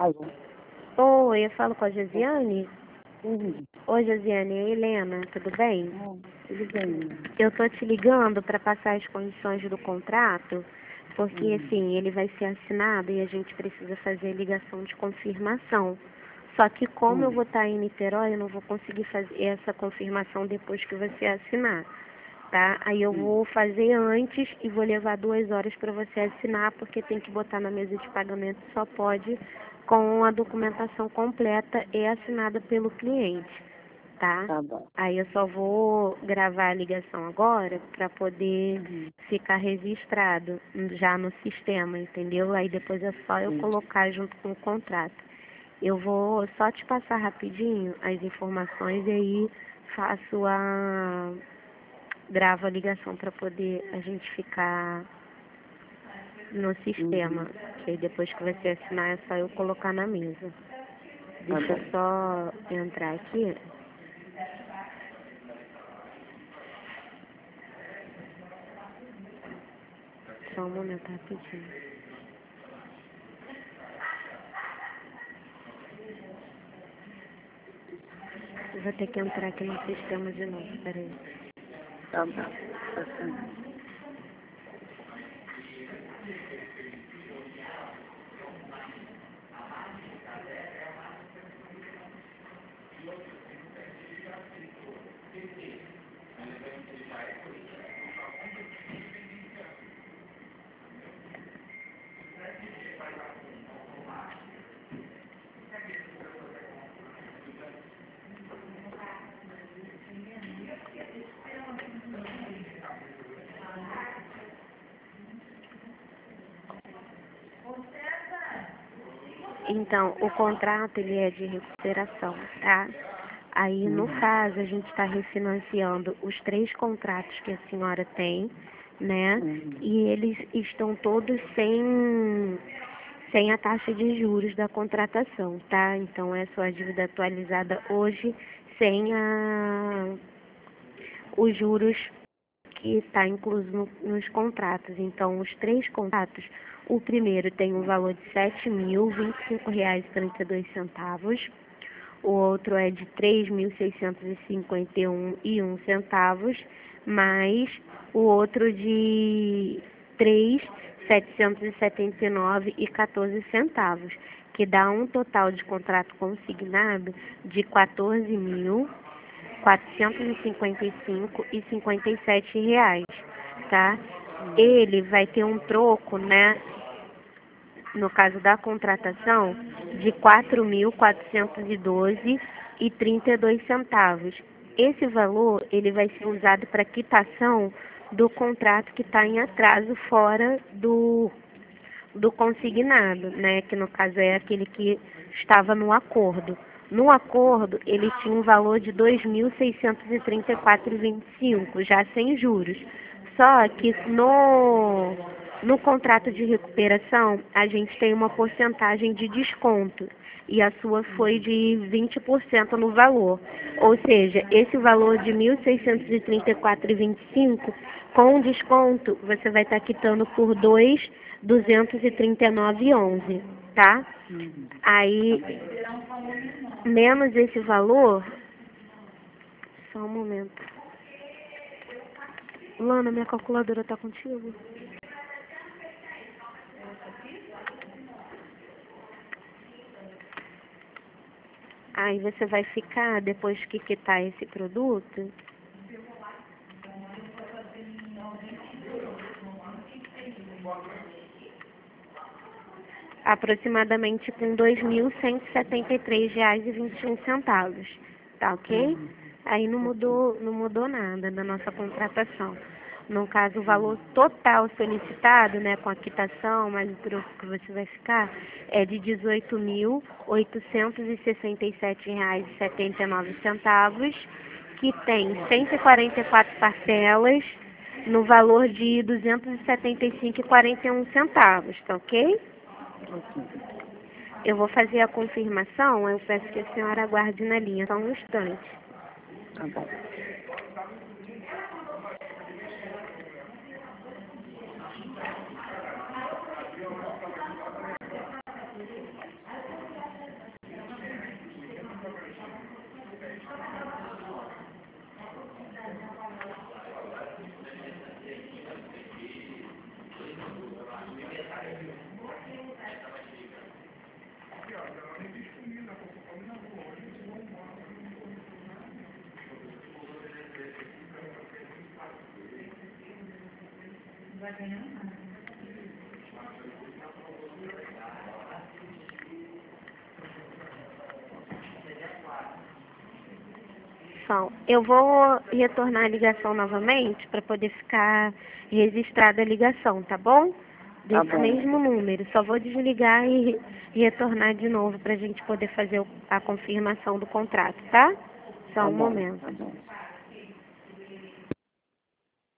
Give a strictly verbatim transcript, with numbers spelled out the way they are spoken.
Alô? Oi, eu falo com a Josiane? Uhum. Oi, Josiane, é a Helena, tudo bem? Ah, tudo bem. Eu tô te ligando para passar as condições do contrato, porque Uhum. assim, ele vai ser assinado e a gente precisa fazer a ligação de confirmação. Só que como eu Uhum. vou estar em Niterói, eu não vou conseguir fazer essa confirmação depois que você assinar, tá? Aí eu Uhum. vou fazer antes e vou levar duas horas para você assinar, porque tem que botar na mesa de pagamento, só pode com a documentação completa e assinada pelo cliente, tá? Tá bom. Aí eu só vou gravar a ligação agora para poder Uhum. ficar registrado já no sistema, entendeu? Aí depois é só eu Sim. colocar junto com o contrato. Eu vou só te passar rapidinho as informações e aí faço a gravo a ligação para poder a gente ficar no sistema. Uhum. Que aí depois que você assinar é só eu colocar na mesa. Tá Deixa eu bom. só entrar aqui. Só um momento rapidinho. Eu vou ter que entrar aqui no sistema de novo, peraí. Tá bom. Tá certo. Então, o contrato ele é de recuperação, tá? Aí, no Uhum. caso, a gente está refinanciando os três contratos que a senhora tem, né? Uhum. E eles estão todos sem, sem a taxa de juros da contratação, tá? Então, é só a dívida atualizada hoje, sem a, os juros que está incluso no, nos contratos. Então, os três contratos, o primeiro tem um valor de sete mil e vinte e cinco reais e trinta e dois centavos, o outro é de três mil seiscentos e cinquenta e um e um centavos, mais o outro de três mil setecentos e setenta e nove e quatorze centavos, que dá um total de contrato consignado de quatorze mil quatrocentos e cinquenta e cinco e cinquenta e sete reais, tá? Uhum. Ele vai ter um troco, né, no caso da contratação, de quatro mil quatrocentos e doze e trinta e dois centavos. Esse valor, ele vai ser usado para quitação do contrato que está em atraso fora do, do consignado, né, que no caso é aquele que estava no acordo. No acordo, ele tinha um valor de dois mil seiscentos e trinta e quatro reais e vinte e cinco centavos, já sem juros. Só que no, no contrato de recuperação, a gente tem uma porcentagem de desconto. E a sua foi de vinte por cento no valor. Ou seja, esse valor de mil seiscentos e trinta e quatro reais e vinte e cinco centavos, com desconto, você vai estar quitando por dois mil duzentos e trinta e nove reais e onze centavos, tá? Uhum. Tá Aí, bom. menos esse valor, só um momento. Lana, minha calculadora tá contigo? Aí você vai ficar, depois que quitar esse produto, aproximadamente com dois mil cento e setenta e três reais e vinte e um centavos, tá ok? Uhum. Aí não Ok. mudou, não mudou nada da nossa contratação. No caso, o valor Uhum. total solicitado, né, com a quitação, mais o troco que você vai ficar, é de dezoito mil oitocentos e sessenta e sete reais e setenta e nove centavos, que tem cento e quarenta e quatro parcelas no valor de duzentos e setenta e cinco reais e quarenta e um centavos, tá ok? Ok. Eu vou fazer a confirmação, eu peço que a senhora aguarde na linha só um instante. Tá bom. Só, eu vou retornar a ligação novamente para poder ficar registrada a ligação, tá bom? Tá Desse bom. mesmo número. Só vou desligar e, e retornar de novo para a gente poder fazer o- a confirmação do contrato, tá? Só Tá um bom, momento. tá bom.